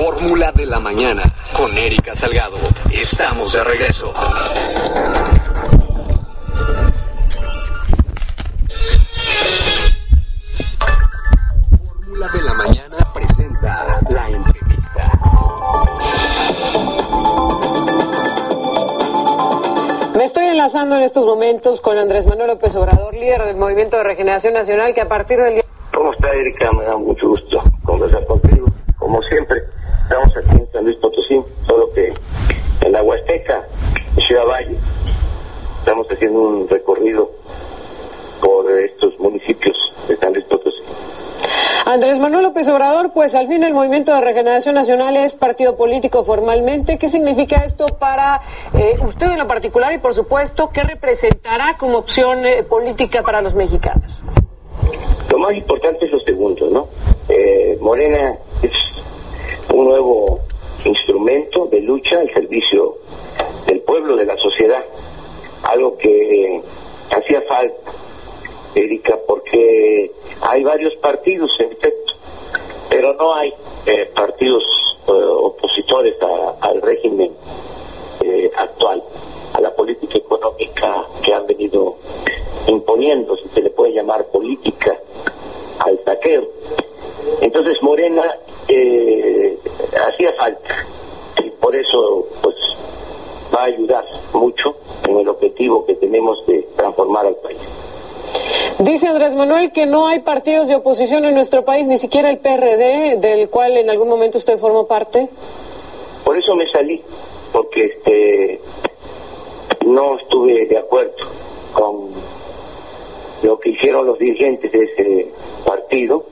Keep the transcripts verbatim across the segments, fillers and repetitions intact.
Fórmula de la mañana con Erika Salgado. Estamos de regreso. Fórmula de la mañana presenta la entrevista. Me estoy enlazando en estos momentos con Andrés Manuel López Obrador, líder del Movimiento de Regeneración Nacional, que a partir del día... ¿Cómo está, Erika? Me da mucho gusto conversar contigo. Como siempre, estamos aquí en San Luis Potosí, solo que en la Huasteca, en Ciudad Valle, estamos haciendo un recorrido por estos municipios de San Luis Potosí. Andrés Manuel López Obrador, pues al fin el Movimiento de Regeneración Nacional es partido político formalmente. ¿Qué significa esto para eh, usted en lo particular y, por supuesto, qué representará como opción eh, política para los mexicanos? Lo más importante es lo segundo, ¿no? Eh, Morena es un nuevo instrumento de lucha al servicio del pueblo, de la sociedad, algo que hacía falta, Erika, porque hay varios partidos, en efecto, pero no hay eh, partidos eh, opositores a, al régimen eh, actual, a la política económica que han venido imponiendo, si se le puede llamar política, al saqueo. Entonces Morena eh, hacía falta, y por eso pues va a ayudar mucho en el objetivo que tenemos de transformar al país. Dice Andrés Manuel que no hay partidos de oposición en nuestro país, ni siquiera el P R D, del cual en algún momento usted formó parte. Por eso me salí, porque este no estuve de acuerdo con lo que hicieron los dirigentes de ese partido,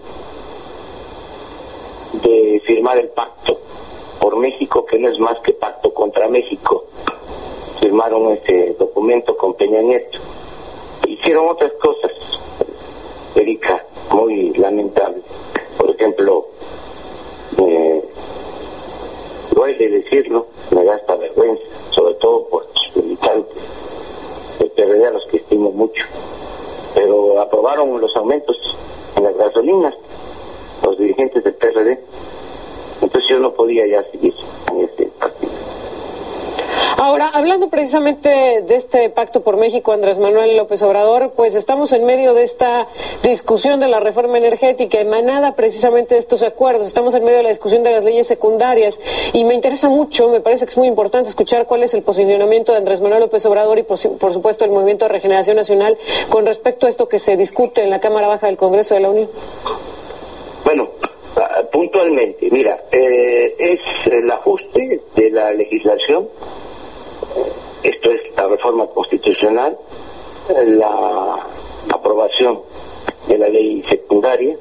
de firmar el pacto por México, que no es más que pacto contra México. Firmaron ese documento con Peña Nieto. Hicieron otras cosas, Erika, muy lamentables. Por ejemplo, eh, duele decirlo, me da hasta vergüenza, sobre todo por los militantes del P R D, a los que estimo mucho. Pero aprobaron los aumentos en las gasolinas, los dirigentes del P R D. Entonces yo no podía ya seguir en ese partido. Ahora, hablando precisamente de este pacto por México, Andrés Manuel López Obrador, pues estamos en medio de esta discusión de la reforma energética emanada precisamente de estos acuerdos. Estamos en medio de la discusión de las leyes secundarias y me interesa mucho, me parece que es muy importante escuchar cuál es el posicionamiento de Andrés Manuel López Obrador y, por, por supuesto, el Movimiento de Regeneración Nacional con respecto a esto que se discute en la Cámara Baja del Congreso de la Unión. Bueno, puntualmente, mira, eh, es el ajuste de la legislación. Esto es la reforma constitucional, la aprobación de la ley secundaria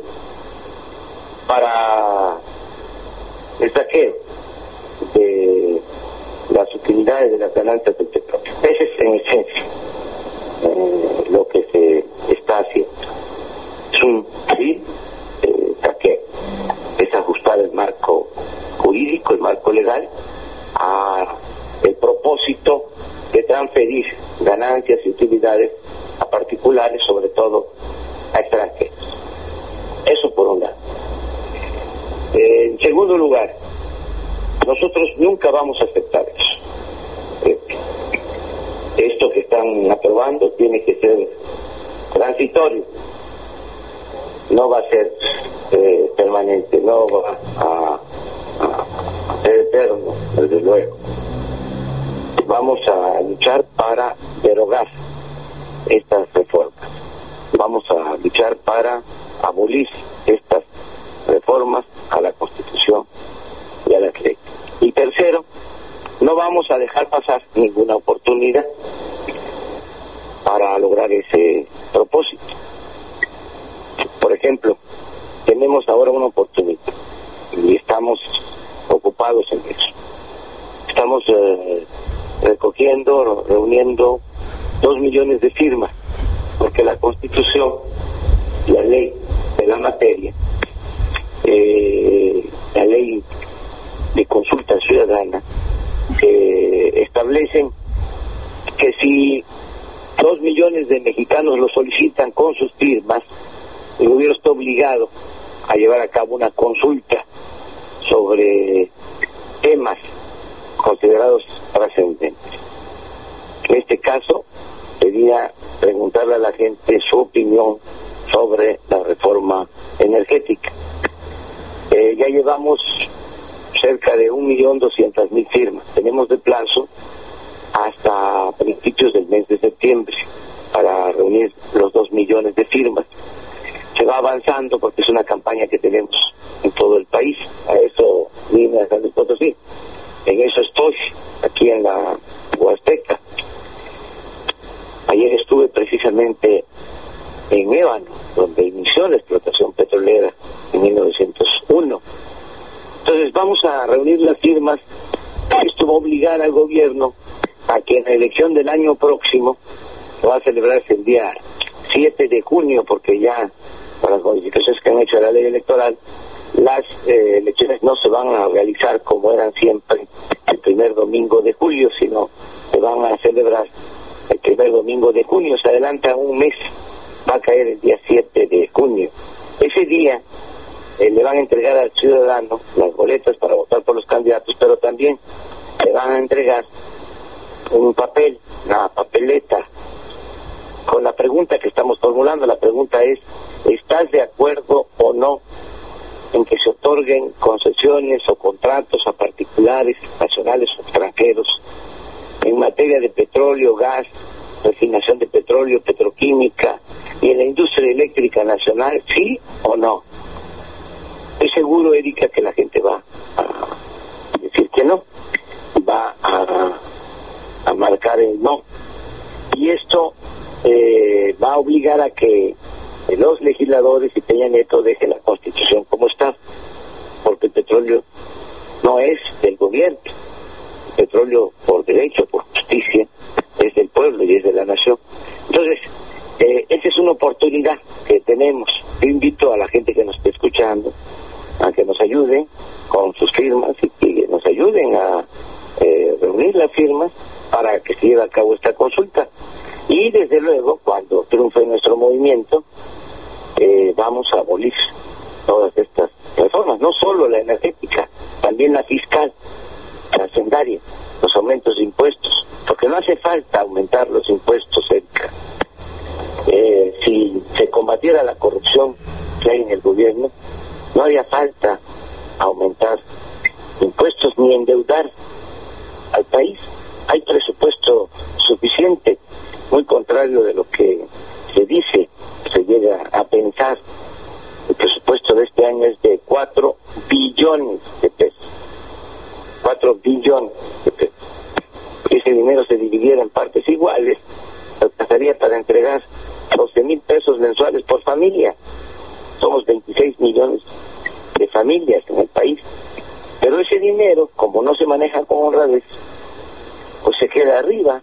para el saqueo de las utilidades de las ganancias del petróleo. Ese es en esencia eh, lo que se está haciendo. Es un sí, eh, saqueo, es ajustar el marco jurídico, el marco legal, a el propósito de transferir ganancias y utilidades a particulares, sobre todo a extranjeros. Eso por un lado. Eh, en segundo lugar, nosotros nunca vamos a aceptar eso. Eh, esto que están aprobando tiene que ser transitorio, no va a ser eh, permanente, no va a, a, a ser eterno, desde luego. Vamos a luchar para derogar estas reformas. Vamos a luchar para abolir estas reformas a la Constitución y a las leyes. Y tercero, no vamos a dejar pasar ninguna oportunidad para lograr ese propósito. Por ejemplo, tenemos ahora una oportunidad y estamos ocupados en eso. Estamos eh, recogiendo, reuniendo dos millones de firmas, porque la Constitución, la ley de la materia, eh, la ley de consulta ciudadana, eh, establecen que si dos millones de mexicanos lo solicitan con sus firmas, el gobierno está obligado a llevar a cabo una consulta sobre temas considerados trascendentes. En este caso, quería preguntarle a la gente su opinión sobre la reforma energética. Eh, ya llevamos cerca de un millón doscientas mil firmas. Tenemos de plazo hasta principios del mes de septiembre para reunir los dos millones de firmas. Se va avanzando porque es una campaña que tenemos en todo el país. A eso vine a San Luis Potosí. En eso estoy, aquí en la Huasteca. Ayer estuve precisamente en Ébano, donde inició la explotación petrolera en mil novecientos uno. Entonces vamos a reunir las firmas. Esto va a obligar al gobierno a que en la elección del año próximo, que va a celebrarse el día siete de junio, porque ya para las modificaciones que han hecho a la ley electoral, las eh, elecciones no se van a realizar como eran siempre el primer domingo de julio, sino se van a celebrar el primer domingo de junio. Se adelanta un mes, va a caer el día siete de junio. Ese día eh, le van a entregar al ciudadano las boletas para votar por los candidatos, pero también le van a entregar un papel, una papeleta, con la pregunta que estamos formulando. La pregunta es: ¿estás de acuerdo o no en que se otorguen concesiones o contratos a particulares, nacionales o extranjeros, en materia de petróleo, gas, refinación de petróleo, petroquímica y en la industria eléctrica nacional, sí o no? Estoy seguro, Erika, que la gente va a decir que no, va a, a marcar el no. Y esto eh, va a obligar a que los legisladores y Peña Nieto dejen la Constitución como está, porque el petróleo no es del gobierno. El petróleo, por derecho, por justicia, es del pueblo y es de la nación. Entonces, eh, esa es una oportunidad que tenemos. Yo invito a la gente que nos esté escuchando a que nos ayuden con sus firmas y que nos ayuden a eh, reunir las firmas para que se lleve a cabo esta consulta. Y desde luego, cuando triunfe nuestro movimiento, eh, vamos a abolir todas estas reformas, no solo la energética, también la fiscal, la hacendaria, los aumentos de impuestos, porque no hace falta aumentar los impuestos, Erika. Eh, si se combatiera la corrupción que hay en el gobierno, no haría falta aumentar impuestos ni endeudar al país. Hay presupuesto suficiente, muy contrario de lo que se dice, se llega a pensar. El presupuesto de este año es de cuatro billones de pesos. cuatro billones de pesos. Si ese dinero se dividiera en partes iguales, alcanzaría para entregar doce mil pesos mensuales por familia. Somos veintiséis millones de familias en el país. Pero ese dinero, como no se maneja con honradez, pues se queda arriba,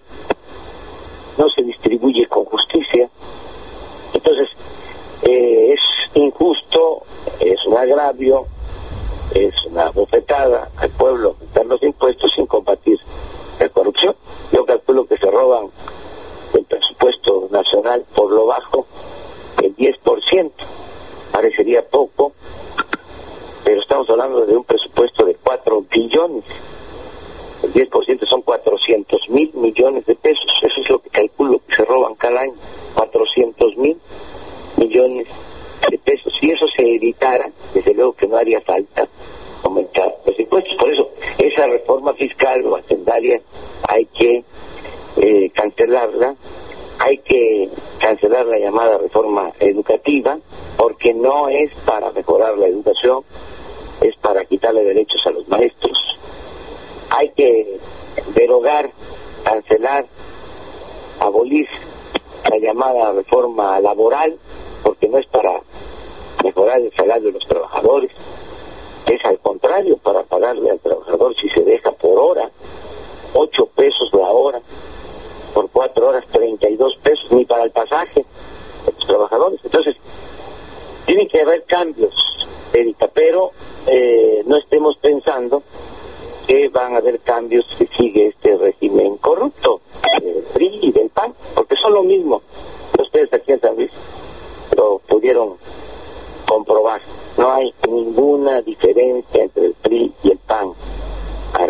no se distribuye con justicia. Entonces, eh, es injusto, es un agravio, es una bofetada al pueblo aumentar los impuestos sin combatir la corrupción. Yo calculo que se roban del presupuesto nacional por lo bajo el diez por ciento. Parecería poco, pero estamos hablando de un presupuesto de cuatro billones. El diez por ciento son cuatrocientos mil millones de pesos. Eso es lo que calculo que se roban cada año. cuatrocientos mil millones de pesos. Si eso se evitara, desde luego que no haría falta aumentar los impuestos. Por eso, esa reforma fiscal o hacendaria hay que eh, cancelarla. Hay que cancelar la llamada reforma educativa, porque no es para mejorar la educación, es para quitarle derechos a los maestros. Hay que derogar, cancelar, abolir la llamada reforma laboral, porque no es para mejorar el salario de los trabajadores, es al contrario, para pagarle al trabajador, si se deja por hora, ocho pesos la hora, por cuatro horas treinta y dos pesos, ni para el pasaje de los trabajadores. Entonces, tiene que haber cambios, Erika, pero eh, no estemos pensando que van a haber cambios si sigue este régimen corrupto del P R I y del P A N, porque son lo mismo. Ustedes aquí en San Luis lo pudieron comprobar. No hay ninguna diferencia entre el P R I y el P A N.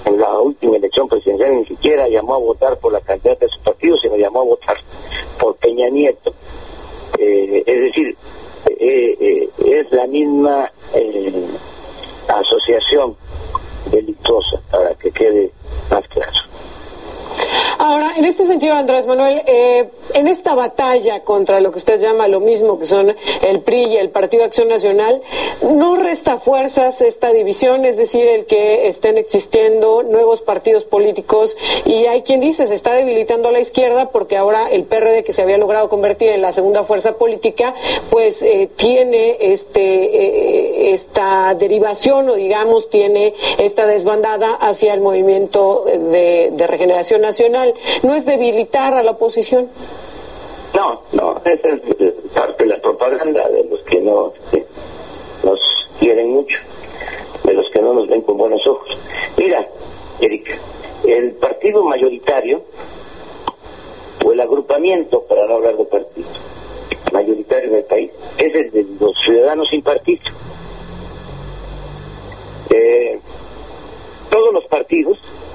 en la última elección presidencial ni siquiera llamó a votar por la candidata de su partido, sino llamó a votar por Peña Nieto. Eh, es decir, eh, eh, es la misma eh, asociación delictuosa, para que quede más claro. Ahora, en este sentido, Andrés Manuel, eh, en esta batalla contra lo que usted llama lo mismo que son el P R I y el Partido Acción Nacional, ¿no resta fuerzas esta división? Es decir, el que estén existiendo nuevos partidos políticos, y hay quien dice se está debilitando a la izquierda porque ahora el P R D, que se había logrado convertir en la segunda fuerza política, pues eh, tiene este eh, esta derivación, o digamos, tiene esta desbandada hacia el movimiento de, de regeneración nacional. ¿No es debilitar a la oposición? No, no, esa es parte de la propaganda de los que no eh, nos quieren mucho, de los que no nos ven con buenos ojos. Mira, Erika, el partido mayoritario, o el agrupamiento, para no hablar de partido, mayoritario en el país, es el de los ciudadanos sin partido. Eh, todos los partidos,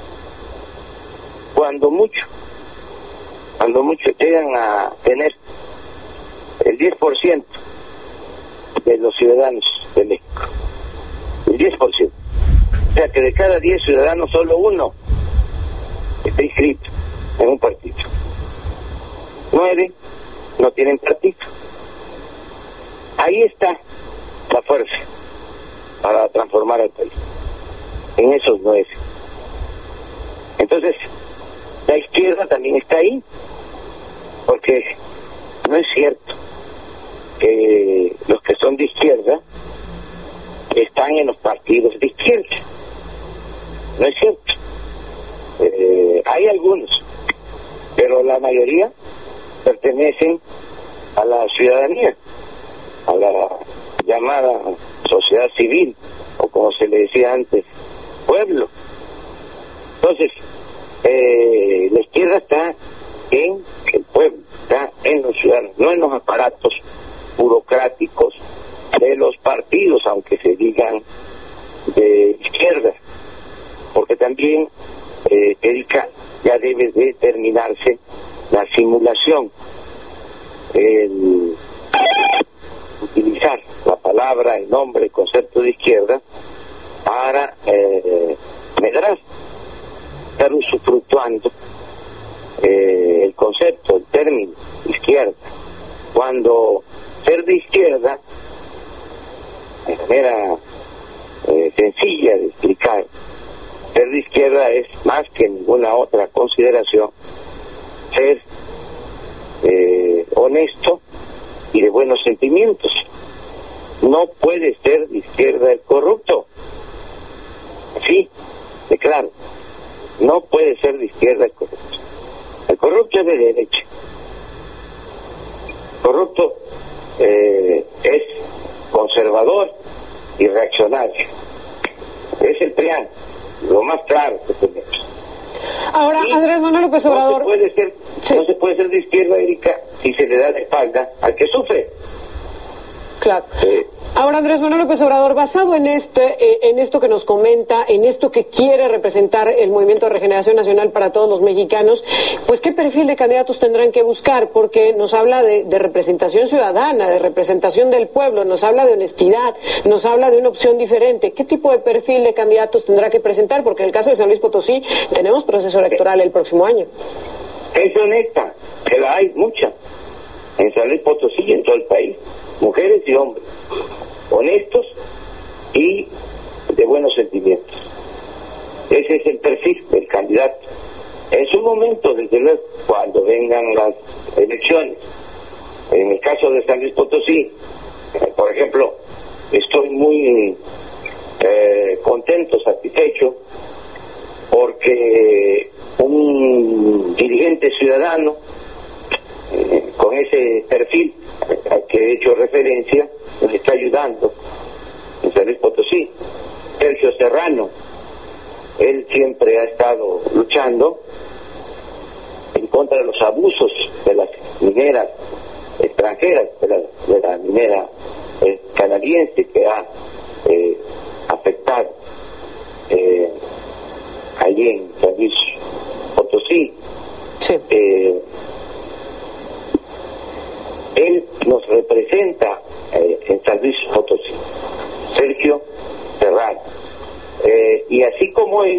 cuando mucho, cuando mucho llegan a tener el diez por ciento de los ciudadanos de México, el diez por ciento, o sea que de cada diez ciudadanos solo uno está inscrito en un partido, nueve no tienen partido. Ahí está la fuerza para transformar al país, en esos nueve. Entonces, la izquierda también está ahí, porque no es cierto que los que son de izquierda están en los partidos de izquierda. No es cierto. Eh, hay algunos, pero la mayoría pertenecen a la ciudadanía, a la llamada sociedad civil, o como se le decía antes, pueblo. Entonces, Eh, la izquierda está en el pueblo, está en los ciudadanos, no en los aparatos burocráticos de los partidos, aunque se digan de izquierda, porque también, eh, Erika, ya debe de terminarse la simulación, el utilizar la palabra, el nombre, el concepto de izquierda para eh, medrar, estar usufructuando eh, el concepto, el término izquierda, cuando ser de izquierda, de manera eh, sencilla de explicar, ser de izquierda es más que ninguna otra consideración ser eh, honesto y de buenos sentimientos. No puede ser de izquierda el corrupto, sí, de claro. No puede ser de izquierda el corrupto. El corrupto es de derecha. El corrupto eh, es conservador y reaccionario. Es el P R I A N, lo más claro que tenemos. Ahora, y Andrés Manuel López Obrador... No se puede ser, sí. no se puede ser de izquierda, Erika, si se le da la espalda al que sufre. Claro. Eh, Ahora, Andrés Manuel López Obrador, basado en este, eh, en esto que nos comenta, en esto que quiere representar el Movimiento de Regeneración Nacional para todos los mexicanos, pues ¿qué perfil de candidatos tendrán que buscar? Porque nos habla de, de representación ciudadana, de representación del pueblo, nos habla de honestidad, nos habla de una opción diferente. ¿Qué tipo de perfil de candidatos tendrá que presentar? Porque en el caso de San Luis Potosí tenemos proceso electoral el próximo año. Es honesta, que la hay mucha en San Luis Potosí y en todo el país, mujeres y hombres, honestos y de buenos sentimientos. Ese es el perfil del candidato. En su momento, desde luego, cuando vengan las elecciones, en el caso de San Luis Potosí, eh, por ejemplo, estoy muy eh, contento, satisfecho, porque un dirigente ciudadano eh, con ese perfil al que he hecho referencia nos está ayudando en San Luis Potosí. Sergio Serrano, él siempre ha estado luchando en contra de los abusos de las mineras extranjeras, de la, de la minera eh, canadiense, que ha eh, afectado eh, a allí en San Luis Potosí. Sí. Eh, él nos representa eh, en San Luis Potosí, Sergio Serrano. Eh, y así como él,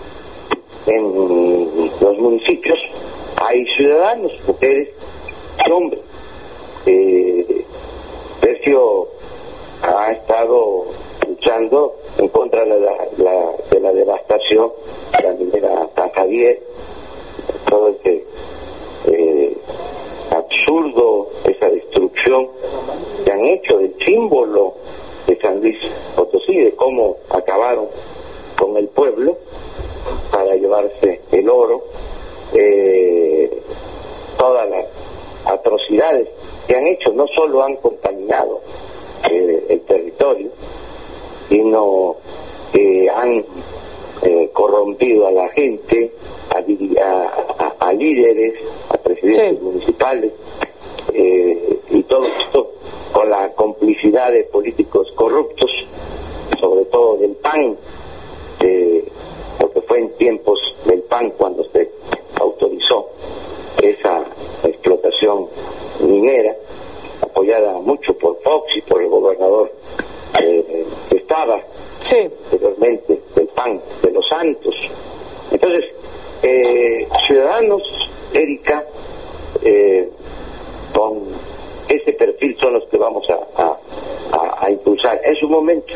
en los municipios hay ciudadanos, mujeres y hombres. Eh, Sergio ha estado luchando en contra de la, la, de la devastación de la minera San Javier, todo ese eh, absurdo, esa destrucción que han hecho del símbolo de San Luis Potosí, de cómo acabaron con el pueblo para llevarse el oro, eh, todas las atrocidades que han hecho. No solo han contaminado eh, el territorio, sino que han eh, corrompido a la gente, a, a, a, a líderes, a presidentes sí. municipales, eh, y todo esto con la complicidad de políticos corruptos, sobre todo del P A N, eh, porque fue en tiempos del P A N cuando se autorizó esa explotación minera, apoyada mucho por Fox y por el gobernador eh, que estaba sí. anteriormente del P A N, de Los Santos. Entonces, eh, ciudadanos, Erika, eh, con ese perfil son los que vamos a, a, a, a impulsar en su momento.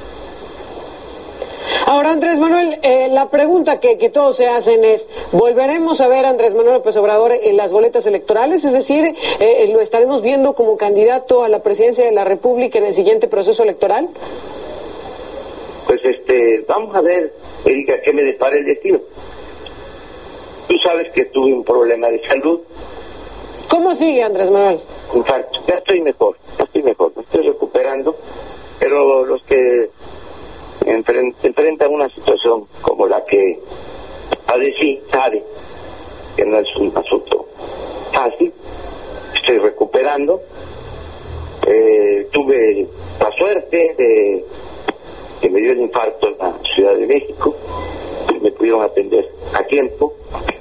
Ahora, Andrés Manuel, eh, la pregunta que, que todos se hacen es, ¿volveremos a ver a Andrés Manuel López Obrador en las boletas electorales? Es decir, eh, ¿lo estaremos viendo como candidato a la presidencia de la República en el siguiente proceso electoral? Pues este, vamos a ver, Erika, qué me depara el destino. Tú sabes que tuve un problema de salud. ¿Cómo sigue, Andrés Manuel? Infarto. Ya estoy mejor, ya estoy mejor, me estoy recuperando, pero los que enfrentan una situación como la que padecí, sabe que no es un asunto fácil. Estoy recuperando. Eh, tuve la suerte de que me dio el infarto en la Ciudad de México, me pudieron atender a tiempo,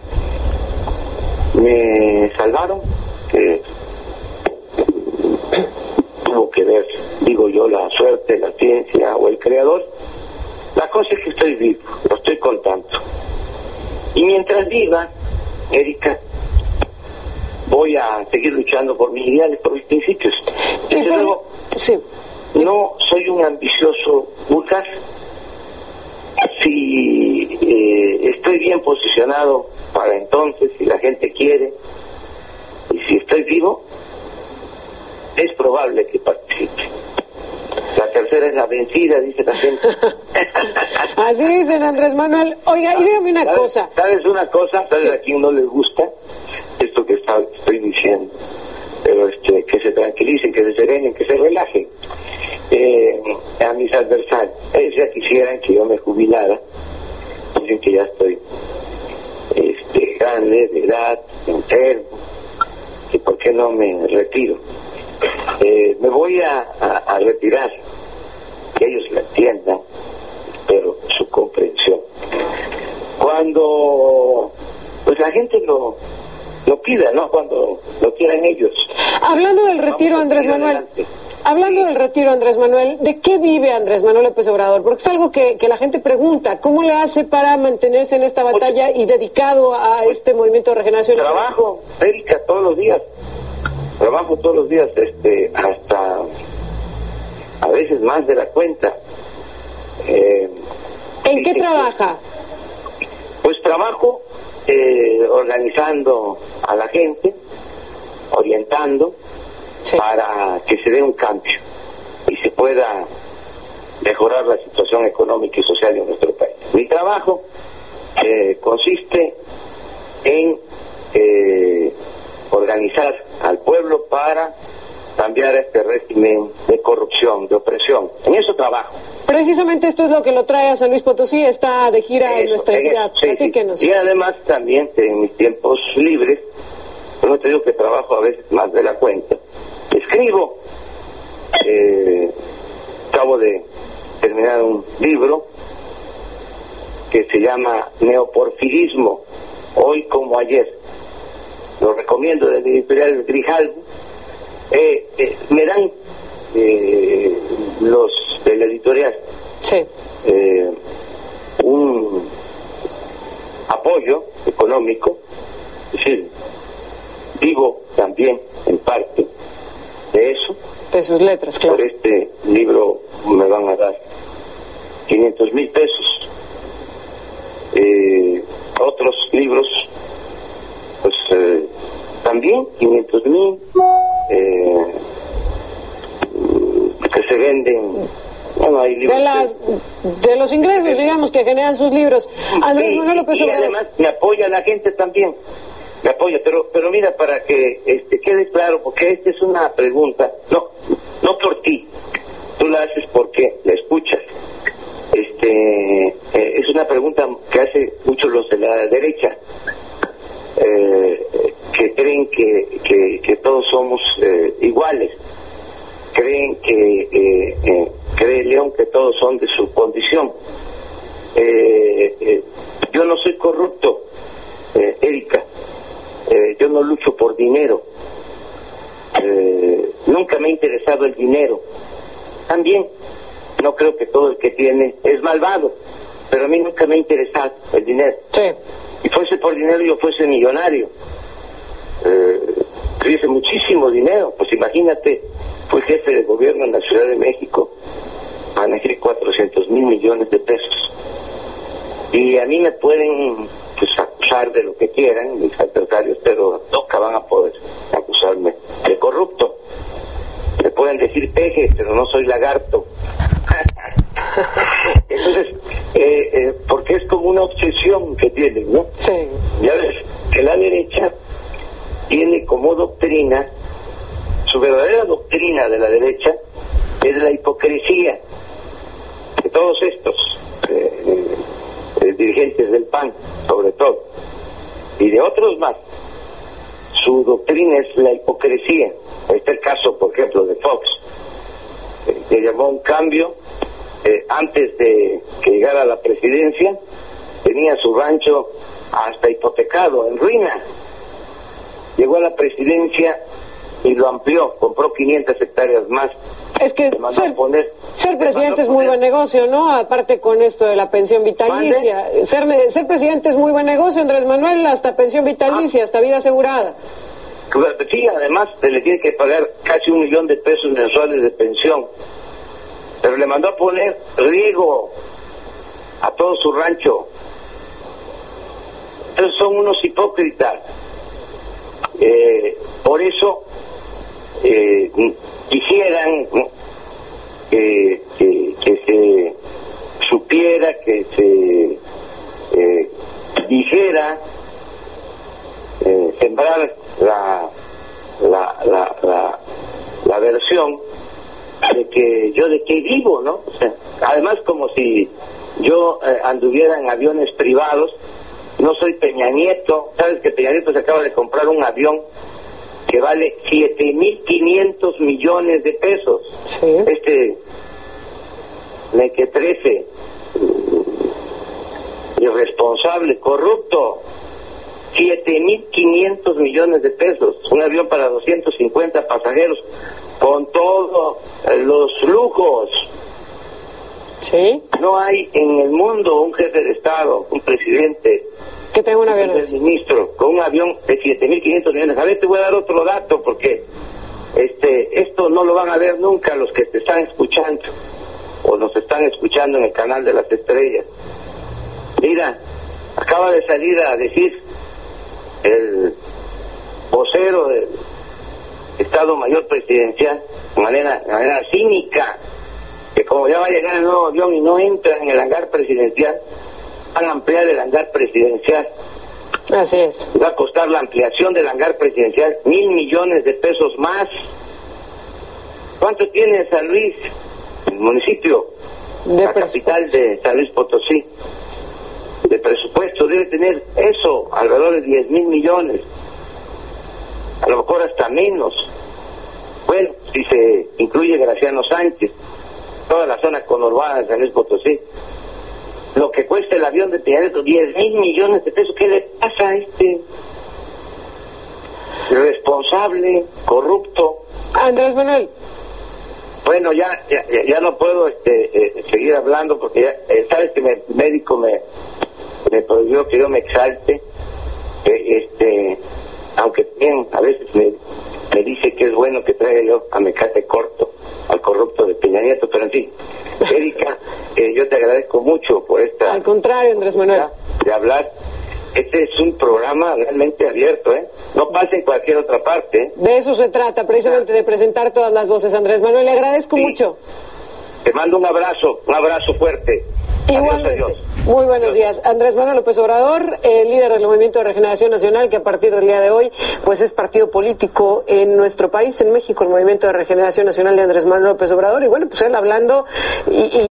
me salvaron, que tuvo que ver, digo yo, la suerte, la ciencia o el creador. La cosa es que estoy vivo, lo estoy contando. Y mientras viva, Erika, voy a seguir luchando por mis ideales, por mis principios. Desde luego, sí. no soy un ambicioso vulgar. Si eh, estoy bien posicionado para entonces, si la gente quiere, y si estoy vivo, es probable que participe. La tercera es la vencida, dice la gente. Así dicen, Andrés Manuel. Oiga, y dígame una ¿Sabes, cosa. ¿Sabes una cosa? ¿Sabes sí. a quién no le gusta esto que está, estoy diciendo? Pero este, que se tranquilicen, que se serenen, que se relajen. Eh, a mis adversarios, ellos ya quisieran que yo me jubilara. Dicen que ya estoy este, grande, de edad, enfermo, que por qué no me retiro. Eh, me voy a, a, a retirar, que ellos la entiendan, pero su comprensión. Cuando pues la gente lo, lo pida, ¿no? Cuando lo quieran ellos. Hablando del retiro, Andrés Manuel, adelante. Hablando del retiro, Andrés Manuel, ¿de qué vive Andrés Manuel López Obrador? Porque es algo que, que la gente pregunta, ¿cómo le hace para mantenerse en esta batalla pues, y dedicado a pues, este movimiento de regeneración? Trabajo, Erika, todos los días. Trabajo todos los días, este, hasta a veces más de la cuenta. Eh, ¿En qué trabaja? Pues trabajo eh, organizando a la gente, orientando, sí. para que se dé un cambio y se pueda mejorar la situación económica y social de nuestro país. Mi trabajo eh, consiste en eh, organizar al pueblo para cambiar este régimen de corrupción, de opresión. En eso trabajo. Precisamente esto es lo que lo trae a San Luis Potosí, está de gira eso, en nuestra entidad. Sí, sí. Y además también en mis tiempos libres, no te digo que trabajo a veces más de la cuenta. Escribo, eh, acabo de terminar un libro que se llama Neoporfirismo, hoy como ayer. Lo recomiendo, del editorial Grijalbo. Eh, eh, me dan eh, los del editorial sí. eh, un apoyo económico, es decir, vivo también en parte de eso. De sus letras, claro. Por este libro me van a dar quinientos mil pesos. Eh, otros libros, pues eh, también quinientos mil, eh, que se venden. Bueno, hay libros de, las, de los ingresos, digamos, que generan sus libros. Andrés sí, Manuel López y Obrador. además me apoya la gente también, me apoya, pero pero mira, para que este quede claro, porque esta es una pregunta, no no por ti, tú la haces porque la escuchas. Este eh, es una pregunta que hace muchos los de la derecha, eh, que creen que, que, que todos somos eh, iguales, creen que eh, eh, cree León que todos son de su condición. Eh, eh, yo no soy corrupto, eh, Erika, eh, yo no lucho por dinero, eh, nunca me ha interesado el dinero. También no creo que todo el que tiene es malvado, pero a mí nunca me ha interesado el dinero. Sí. Si fuese por dinero yo fuese millonario, eh, tuviese muchísimo dinero. Pues imagínate, fui jefe de gobierno en la Ciudad de México, manejé cuatrocientos mil millones de pesos, y a mí me pueden pues acusar de lo que quieran mis adversarios, pero nunca van a poder acusarme de corrupto. Me pueden decir peje, pero no soy lagarto. Entonces, eh, eh, porque es como una obsesión que tienen, ¿no? Sí. Ya ves, que la derecha tiene como doctrina, su verdadera doctrina de la derecha es la hipocresía de todos estos eh, eh, dirigentes del P A N, sobre todo, y de otros más. Su doctrina es la hipocresía. Este es el caso, por ejemplo, de Fox, eh, que llamó un cambio. Eh, antes de que llegara a la presidencia, tenía su rancho hasta hipotecado, en ruina. Llegó a la presidencia y lo amplió, compró quinientas hectáreas más. Es que ser, poner, ser presidente es muy buen negocio, ¿no? Aparte con esto de la pensión vitalicia. Ser, ser presidente es muy buen negocio, Andrés Manuel, hasta pensión vitalicia, ah. hasta vida asegurada. Sí, además se le tiene que pagar casi un millón de pesos mensuales de pensión. Pero le mandó a poner riego a todo su rancho. Entonces son unos hipócritas. Eh, por eso eh, quisieran eh, que, que se supiera, que se eh, dijera, eh, sembrar la, la, la, la, la versión de que yo de qué vivo, ¿no? O sea, además como si yo eh, anduviera en aviones privados. No soy Peña Nieto. Sabes que Peña Nieto se acaba de comprar un avión que vale siete mil quinientos millones de pesos. Sí. Este mequetrefe, irresponsable, corrupto, siete mil quinientos millones de pesos, un avión para doscientos cincuenta pasajeros, con todos los lujos. Sí. No hay en el mundo un jefe de Estado, un presidente, que tenga un avión, un ministro con un avión de siete mil quinientos millones. A ver, te voy a dar otro dato, porque este esto no lo van a ver nunca los que te están escuchando o nos están escuchando en el canal de las estrellas. Mira, acaba de salir a decir el vocero del Estado Mayor Presidencial de manera, de manera cínica, que como ya va a llegar el nuevo avión y no entra en el hangar presidencial, van a ampliar el hangar presidencial. Así es. Va a costar la ampliación del hangar presidencial mil millones de pesos más. ¿Cuánto tiene San Luis, el municipio, de la capital de San Luis Potosí, de presupuesto? Debe tener eso, alrededor de diez mil millones, a lo mejor hasta menos. Bueno, si se incluye Graciano Sánchez, toda la zona conurbana de San Luis Potosí. lo que cuesta el avión de Peña Nieto, diez mil millones de pesos. ¿Qué le pasa a este irresponsable, corrupto? Andrés Manuel. Bueno, ya ya, ya no puedo este, eh, seguir hablando porque ya, eh, sabes que el médico me, me prohibió que yo me exalte, eh, este, aunque bien a veces me, me dice que es bueno que traiga yo a Mecate corto al corrupto de Peña Nieto, pero en fin, Erika, eh, yo te agradezco mucho por esta... Al contrario, Andrés Manuel. De hablar. Este es un programa realmente abierto, ¿eh? No pasa en cualquier otra parte, ¿eh? De eso se trata, precisamente, de presentar todas las voces. Andrés Manuel, le agradezco sí. mucho. Te mando un abrazo, un abrazo fuerte. Igualmente. Adiós, adiós. Muy buenos adiós. días. Andrés Manuel López Obrador, el líder del Movimiento de Regeneración Nacional, que a partir del día de hoy, pues es partido político en nuestro país, en México, el Movimiento de Regeneración Nacional de Andrés Manuel López Obrador. Y bueno, pues él hablando y... y